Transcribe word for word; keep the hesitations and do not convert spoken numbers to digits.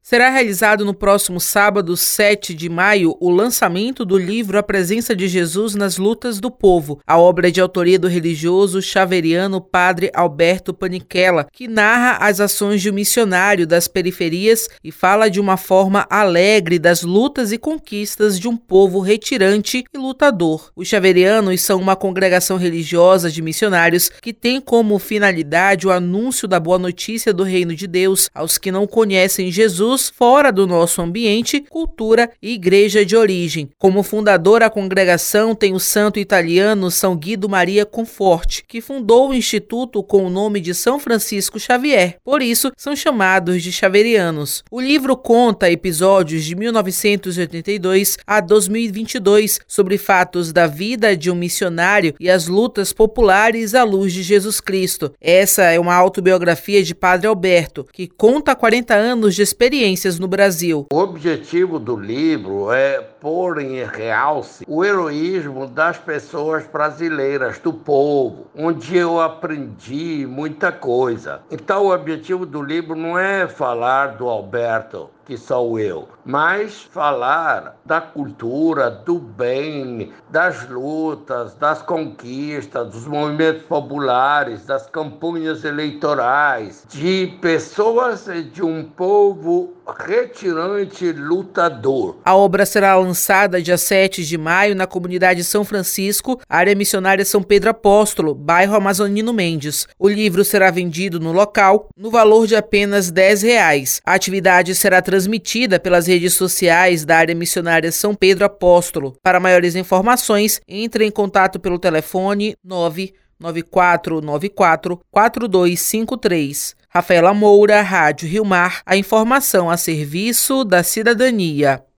Será realizado no próximo sábado, sete de maio, o lançamento do livro A Presença de Jesus nas Lutas do Povo. A obra é de autoria do religioso xaveriano Padre Alberto Panicella, que narra as ações de um missionário das periferias e fala de uma forma alegre das lutas e conquistas de um povo retirante e lutador. Os xaverianos são uma congregação religiosa de missionários que tem como finalidade o anúncio da boa notícia do reino de Deus aos que não conhecem Jesus fora do nosso ambiente, cultura e igreja de origem. Como fundador, a congregação tem o santo italiano São Guido Maria Conforti, que fundou o instituto com o nome de São Francisco Xavier. Por isso, são chamados de xaverianos. O livro conta episódios de mil novecentos e oitenta e dois a dois mil e vinte e dois sobre fatos da vida de um missionário e as lutas populares à luz de Jesus Cristo. Essa é uma autobiografia de Padre Alberto, que conta quarenta anos de experiência no Brasil. O objetivo do livro é pôr em realce o heroísmo das pessoas brasileiras, do povo, onde eu aprendi muita coisa. Então o objetivo do livro não é falar do Alberto, que sou eu, mas falar da cultura, do bem, das lutas, das conquistas, dos movimentos populares, das campanhas eleitorais, de pessoas de um povo retirante lutador. A obra será lançada dia sete de maio na comunidade São Francisco, área missionária São Pedro Apóstolo, bairro Amazonino Mendes. O livro será vendido no local no valor de apenas dez reais. A atividade será transmitida pelas redes sociais da área missionária São Pedro Apóstolo. Para maiores informações, entre em contato pelo telefone nove nove quatro nove quatro quatro dois cinco três. Rafaela Moura, Rádio Rio Mar, a informação a serviço da cidadania.